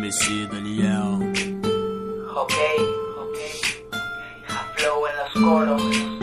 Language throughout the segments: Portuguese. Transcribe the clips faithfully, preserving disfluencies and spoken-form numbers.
M C Daniel. Ok, ok. A flow en los coros.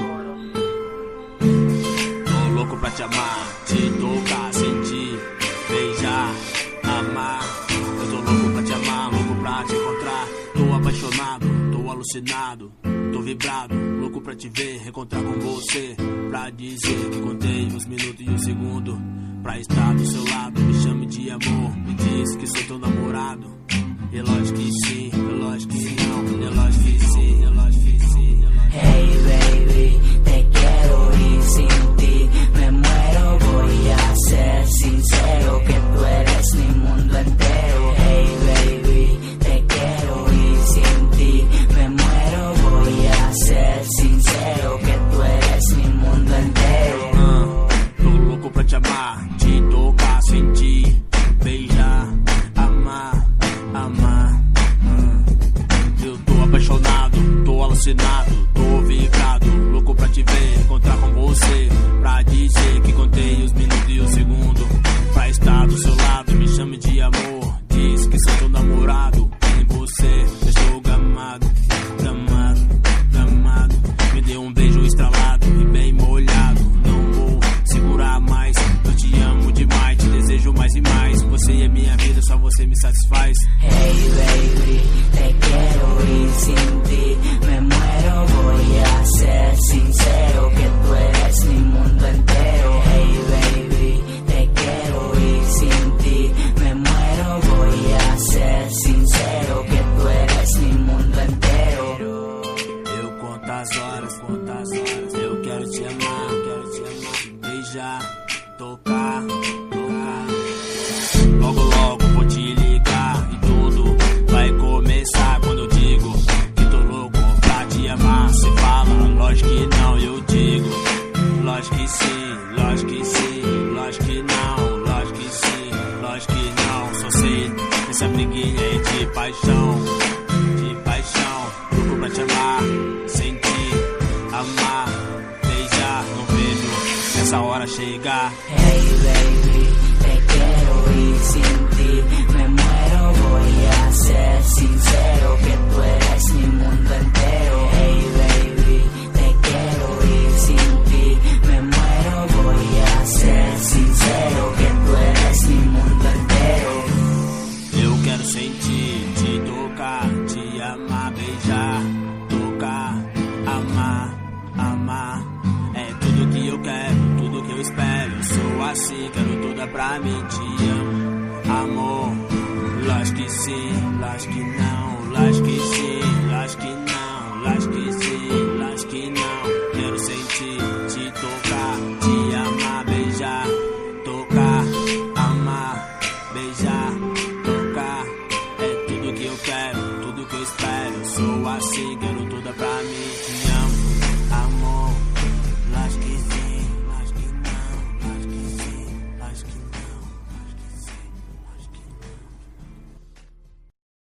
Tô louco pra te amar, te tocar, sentir, beijar, amar. Eu tô louco pra te amar, louco pra te encontrar. Tô apaixonado, tô alucinado, tô vibrado, louco pra te ver, reencontrar com você. Pra dizer que contei os minutos e o segundo. Pra estar do seu lado, me chame de amor, me diz que sou teu namorado. E é lógico que sim, é lógico que não, é lógico que sim, é lógico que sim, é lógico que... Hey baby, te quiero y sin ti me muero. Voy a ser sincero que tú eres mi mundo entero. Hey baby, te quiero y sin ti me muero. Voy a ser sincero que tú eres mi mundo entero. uh, Tô louco pra te amar, te tocar, sentir, beijar, amar, amar. uh. Eu tô apaixonado, tô alucinado, tô vibrado, louco pra te ver, encontrar com você. Pra dizer que contei os minutos e o segundo. Pra estar do seu lado, me chame de amor, diz que sou teu namorado. Em você estou gamado, gamado, gamado. Me dê um beijo estralado e bem molhado. Não vou segurar mais, eu te amo demais, te desejo mais e mais. Você é minha vida, só você me satisfaz. Hey baby, te quiero y sin ti me muero. Voy a ser sincero que tú eres mi mundo entero. Hey baby, te quiero y sin ti me muero. Voy a ser sincero que tú eres mi mundo entero. Eu conto as horas, conto as horas. Eu quero te amar, quero te amar. Beijar, tocar, tocar. Logo, logo vou te ligar e tudo vai começar quando eu digo que tô louco pra te amar. Cê fala, lógico que não, eu digo lógico que sim, lógico que sim, lógico que não, lógico que sim, lógico que não. Só sei essa briguinha aí de paixão, de paixão. Louco pra te amar, sentir, amar, beijar. Não vejo essa hora chegar. Hey baby, te quiero y sin ti me muero. Voy a ser sincero que tú eres mi mundo entero. Hey baby, te quiero y sin ti me muero. Voy a ser sincero que tú eres mi mundo entero. Eu quero sentir, te tocar, te amar, beijar, tocar, amar, amar. É tudo que eu quero, tudo que eu espero. Eu sou assim, quero tudo é pra mim. Te amo, amor. Lógico que sim, lógico que não. Lógico que sim, lógico que não. Lógico que sim, lógico que não. Quero sentir, te tocar, te amar, beijar, tocar, amar, beijar, tocar. É tudo que eu quero, tudo que eu espero. Eu sou assim, quero